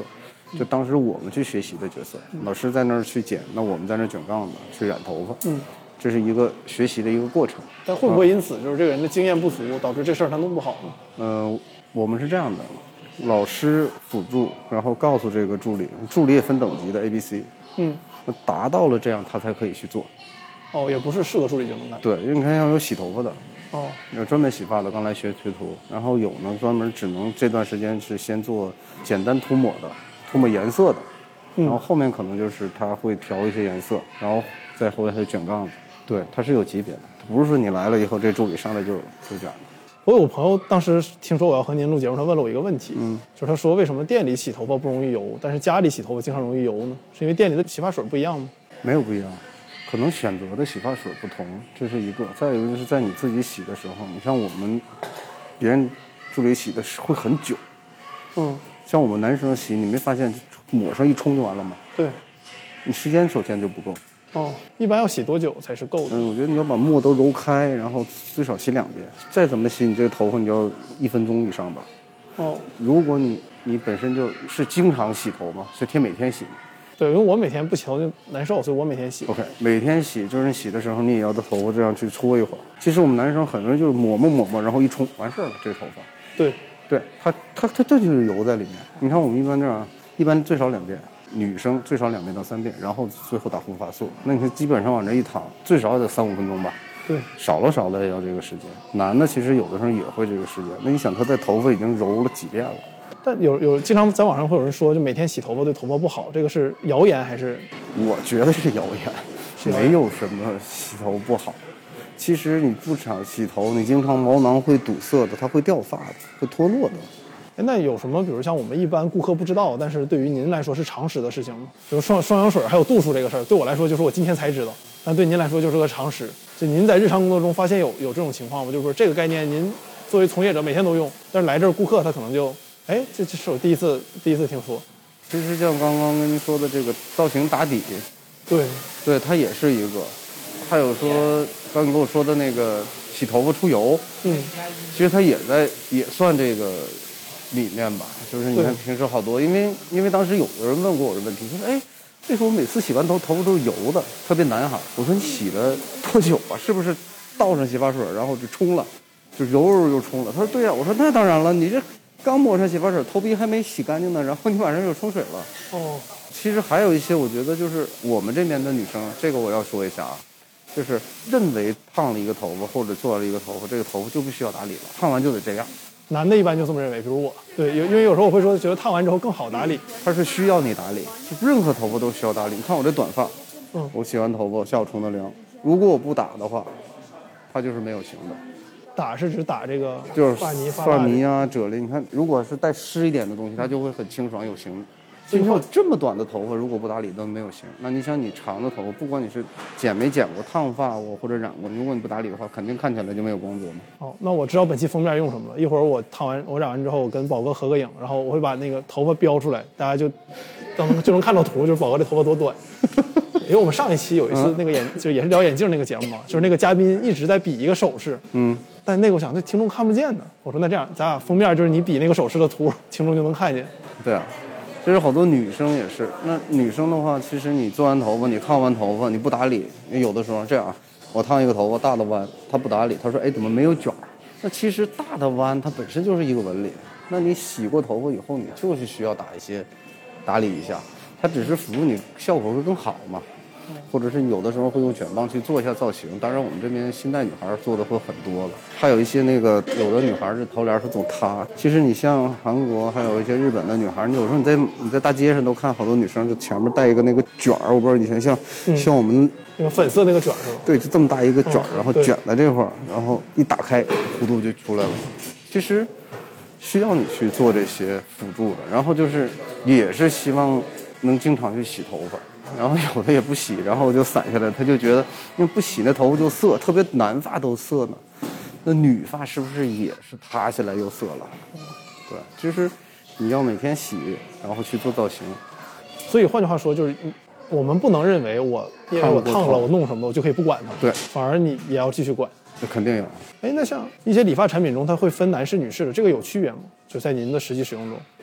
就当时我们去学习的角色，老师在那儿去剪，那我们在那儿卷杠子去染头发， 嗯， 这是一个学习的一个过程。 但会不会因此就是这个人的经验不足，导致这事儿他弄不好呢？ 呃，我们是这样的，老师辅助，然后告诉这个助理，助理也分等级的 A B C， 嗯， 那达到了这样他才可以去做。 哦，也不是是个助理就能干。 对，因为你看像有洗头发的， 哦， 有专门洗发的，刚来学推图，然后有呢专门只能这段时间是先做简单涂抹的，涂抹颜色的，然后后面可能就是他会调一些颜色，然后再后来他卷杠子。对，它是有级别的，不是说你来了以后这助理上来就就卷的。 我有朋友当时听说我要和您录节目，他问了我一个问题， 嗯， 就是他说为什么店里洗头发不容易油，但是家里洗头发经常容易油呢？是因为店里的洗发水不一样吗？ 没有不一样，可能选择的洗发水不同，这是一个。再有一个就是在你自己洗的时候，你像我们别人助理洗的会很久， 嗯， 像我们男生洗，你没发现抹上一冲就完了吗？ 对， 你时间首先就不够。 哦，一般要洗多久才是够的？ 嗯，我觉得你要把沫都揉开，然后最少洗两遍。再怎么洗，你这个头发你要一分钟以上吧。 哦， 如果你你本身就是经常洗头嘛，是天每天洗。 对，因为我每天不洗头就难受，所以我每天洗。 OK， 每天洗就是你洗的时候，你也要在头发这样去搓一会儿。其实我们男生很多人就是抹抹抹抹，然后一冲完事儿了，这个头发。 对， 对，它它它这就是油在里面。你看我们一般这样，一般最少两遍。女生最少两遍到三遍，然后最后打护发素。那你看，基本上往这一躺，最少也得三五分钟吧。 对， 少了少了也要这个时间。男的其实有的时候也会这个时间。那你想，他在头发已经揉了几遍了。 但有有经常在网上会有人说，就每天洗头发对头发不好，这个是谣言还是？ 我觉得是谣言，没有什么洗头不好。其实你不常洗头，你经常毛囊会堵塞的，它会掉发的，会脱落的。 那有什么，比如像我们一般顾客不知道，但是对于您来说是常识的事情吗？比如双双氧水还有度数这个事儿，对我来说就是我今天才知道，但对您来说就是个常识。就您在日常工作中发现有有这种情况吗？就是说这个概念您作为从业者每天都用，但是来这儿顾客他可能就，哎，这这是我第一次第一次听说。 其实像刚刚跟您说的这个造型打底， 对， 对，它也是一个。还有说刚你跟我说的那个洗头发出油， 嗯， 其实它也在也算这个理念吧，就是你看平时好多，因为因为当时有的人问过我的问题，说哎，为什么每次洗完头头发都是油的，特别难哈？我说你洗了多久啊？是不是倒上洗发水然后就冲了，就油油又冲了？他说对呀、啊，我说那当然了，你这刚抹上洗发水，头皮还没洗干净呢，然后你晚上又冲水了。 哦， 其实还有一些，我觉得就是我们这边的女生，这个我要说一下啊。就是认为烫了一个头发或者做了一个头发，这个头发就不需要打理了，烫完就得这样。 男的一般就这么认为，比如我，对，有因为有时候我会说，觉得烫完之后更好打理。 它是需要你打理，任何头发都需要打理。你看我这短发， 嗯， 我洗完头发下午冲的凉，如果我不打的话，它就是没有型的。 打是指打这个就是发泥、 发泥啊、啫喱。你看，如果是带湿一点的东西，它就会很清爽有型。所以说这么短的头发，如果不打理都没有型。那你想，你长的头发，不管你是剪没剪过、烫发过或者染过，如果你不打理的话，肯定看起来就没有光泽嘛。 好，那我知道本期封面用什么了。一会儿我烫完、我染完之后，我跟宝哥合个影，然后我会把那个头发标出来，大家就等就能看到图，就是宝哥这头发多短。因为我们上一期有一次那个眼，就也是聊眼镜那个节目嘛，就是那个嘉宾一直在比一个手势， 嗯， 但那个我想那听众看不见的，我说那这样，咱俩封面就是你比那个手势的图，听众就能看见。 对啊。其实好多女生也是，那女生的话，其实你做完头发，你烫完头发，你不打理，有的时候这样，我烫一个头发大的弯，她不打理，她说，哎，怎么没有卷？那其实大的弯它本身就是一个纹理，那你洗过头发以后，你就是需要打一些，打理一下，它只是辅助你效果会更好嘛。或者是有的时候会用卷棒去做一下造型，当然我们这边新代女孩做的会很多了，还有一些那个有的女孩这头帘是总塌。其实你像韩国还有一些日本的女孩，你有时候你在你在大街上都看好多女生就前面带一个那个卷儿，我不知道以前像、嗯、像我们那个粉色那个卷是吧？ 对，就这么大一个卷儿、嗯，然后卷在这块儿，然后一打开弧度就出来了。其实需要你去做这些辅助的，然后就是也是希望能经常去洗头发。然后有的也不洗，然后就散下来，他就觉得因为不洗那头发就涩，特别男发都涩呢，那女发是不是也是塌下来又涩了？对，就是你要每天洗，然后去做造型。 所以换句话说，就是我们不能认为我因为我烫了，我弄什么我就可以不管它， 对， 反而你也要继续管。 那肯定有。 哎，那像一些理发产品中，它会分男士、女士的，这个有区别吗？就在您的实际使用中？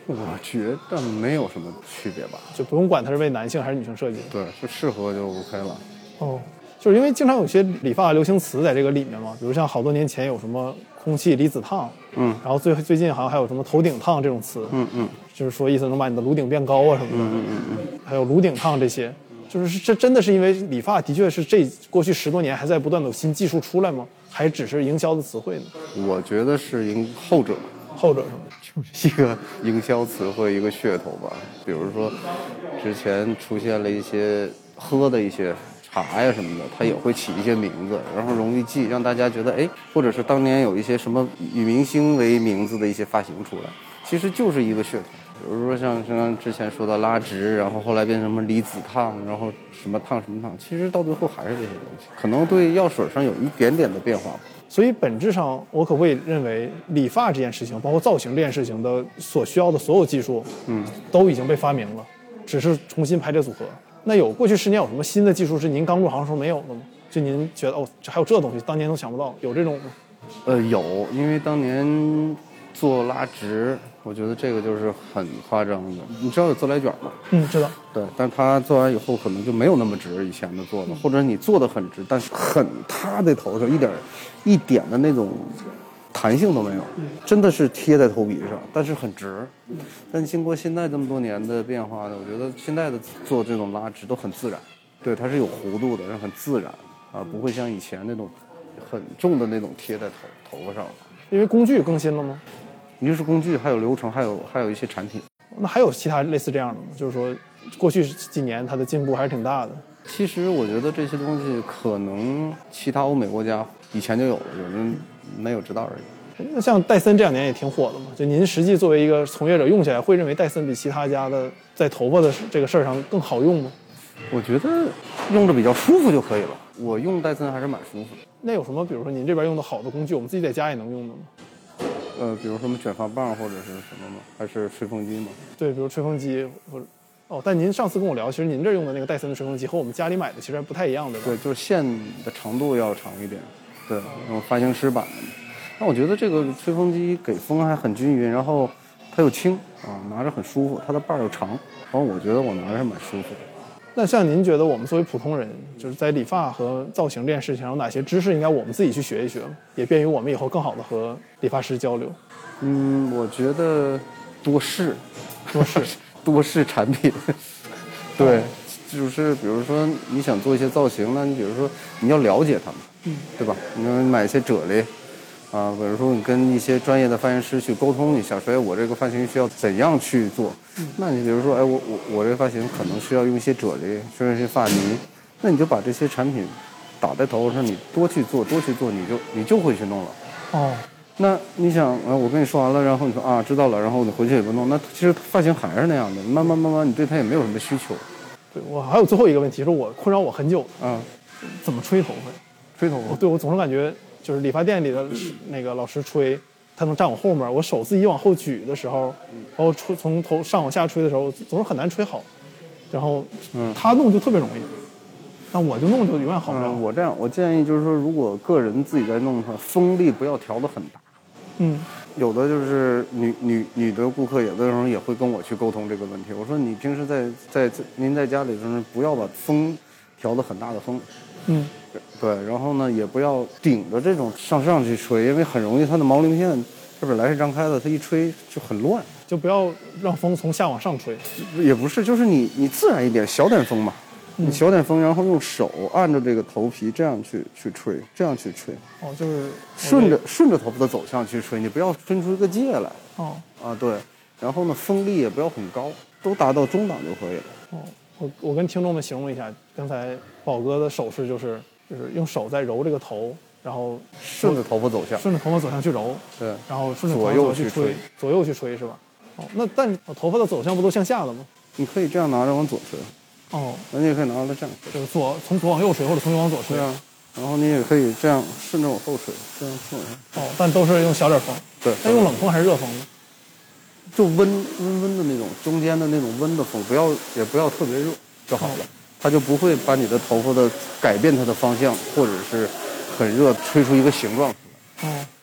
我觉得没有什么区别吧， 就不用管它是为男性还是女性设计。 对，就适合就 OK 了。 哦，就是因为经常有些理发流行词在这个里面嘛，比如像好多年前有什么空气离子烫， 嗯， 然后最最近好像还有什么头顶烫这种词， 嗯嗯， 就是说意思能把你的颅顶变高啊什么的， 嗯嗯嗯嗯， 还有颅顶烫这些，就是这真的是因为理发的确是这过去十多年还在不断的有新技术出来吗？还只是营销的词汇呢？ 我觉得是营后者。 后者是吗？ 就是一个营销词汇，一个噱头吧。比如说，之前出现了一些喝的一些茶呀什么的，它也会起一些名字，然后容易记，让大家觉得哎，或者是当年有一些什么以明星为名字的一些发型出来，其实就是一个噱头。比如说像像之前说的拉直，然后后来变成什么离子烫，然后什么烫什么烫，其实到最后还是这些东西，可能对药水上有一点点的变化。 所以本质上，我可不可以认为理发这件事情，包括造型这件事情的所需要的所有技术， 嗯， 都已经被发明了，只是重新排列组合。那有过去十年有什么新的技术是您刚入行时候没有的吗？就您觉得哦，这还有这东西，当年都想不到，有这种吗？ 呃，有，因为当年做拉直，我觉得这个就是很夸张的。你知道有自来卷吗？ 嗯，知道。 对，但他做完以后可能就没有那么直，以前的做的，或者你做的很直，但是很塌在头上，一点一点的那种弹性都没有，真的是贴在头皮上，但是很直。但经过现在这么多年的变化呢，我觉得现在的做这种拉直都很自然，对，它是有弧度的，然后很自然啊，不会像以前那种很重的那种贴在头头发上。 因为工具更新了吗？ 一个是工具，还有流程，还有还有一些产品。 那还有其他类似这样的吗？就是说，过去几年它的进步还是挺大的。 其实我觉得这些东西可能其他欧美国家以前就有了，有人没有知道而已。 那像戴森这两年也挺火的嘛，就您实际作为一个从业者用起来，会认为戴森比其他家的在头发的这个事儿上更好用吗？ 我觉得用着比较舒服就可以了。我用戴森还是蛮舒服的。 那有什么，比如说您这边用的好的工具，我们自己在家也能用的吗？ 呃，比如什么卷发棒或者是什么吗？还是吹风机吗？ 对，比如吹风机或者哦，但您上次跟我聊，其实您这用的那个戴森的吹风机和我们家里买的其实还不太一样的。 对，就是线的长度要长一点。对，那种发型师版的。那我觉得这个吹风机给风还很均匀，然后它又轻啊，拿着很舒服，它的把又长，然后我觉得我拿着还蛮舒服的。 那像您觉得我们作为普通人，就是在理发和造型这件事情上，有哪些知识应该我们自己去学一学，也便于我们以后更好的和理发师交流？ 嗯，我觉得多试， 多试， 多试产品。对，就是比如说你想做一些造型，那你比如说你要了解他们，嗯，对吧？你要买一些啫喱。啊，比如说你跟一些专业的发型师去沟通一下，说哎，我这个发型需要怎样去做？嗯、那你比如说，哎，我我我这个发型可能需要用一些啫喱，需要一些发泥，那你就把这些产品打在头上，你多去做，多去做，你就你就会去弄了。 哦， 那你想，啊，我跟你说完了，然后你说啊，知道了，然后你回去也不弄，那其实发型还是那样的，慢慢慢慢，你对它也没有什么需求。 对，我还有最后一个问题，是我困扰我很久啊， 怎么吹头发？ 吹头发？ 对，我总是感觉。就是理发店里的那个老师吹，他能站我后面，我手自己往后举的时候，包括吹从头上往下吹的时候，总是很难吹好。然后，嗯，他弄就特别容易，但我就弄就永远好不了。 嗯，我这样，我建议就是说，如果个人自己在弄它，风力不要调得很大。 嗯， 有的就是女女女的顾客，有的时候也会跟我去沟通这个问题。我说你平时在在您在家里的时候，不要把风调得很大的风。 嗯。 对，然后呢，也不要顶着这种上上去吹，因为很容易它的毛鳞片它本来是张开的，它一吹就很乱。 就不要让风从下往上吹。 也不是，就是你你自然一点，小点风嘛， 嗯、 你小点风，然后用手按着这个头皮这样去去吹，这样去吹。 哦，就是顺着顺着头发的走向去吹，你不要吹出一个界来。 哦， 啊对，然后呢，风力也不要很高，都达到中档就可以了。 哦，我我跟听众们形容一下，刚才宝哥的手势就是。就是用手在揉这个头，然后顺着头发走向， 顺着头发走向去揉， 对， 然后顺着头发左右去吹， 左右去吹是吧？哦，那但是头发的走向不都向下的吗？ 你可以这样拿着往左吹， 哦， 那你也可以拿着这样吹， 就是左从左往右吹，或者从右往左吹啊。然后你也可以这样顺着往后吹，这样顺着。哦，但都是用小点风。 对， 那用冷风还是热风呢？ 就温温温的那种，中间的那种温的风，不要也不要特别热就好了。哦，它就不会把你的头发的改变它的方向，或者是很热吹出一个形状出来。哦，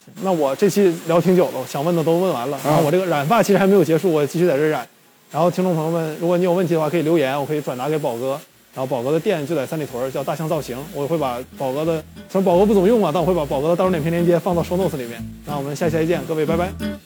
那我这期聊挺久了，我想问的都问完了，然后我这个染发其实还没有结束，我继续在这染。然后听众朋友们，如果你有问题的话，可以留言，我可以转达给宝哥。然后宝哥的店就在三里屯，叫大象造型，我会把宝哥的，虽然宝哥不怎么用嘛，但我会把宝哥的大众点评链接放到 show notes 里面。那我们下期再见，各位拜拜。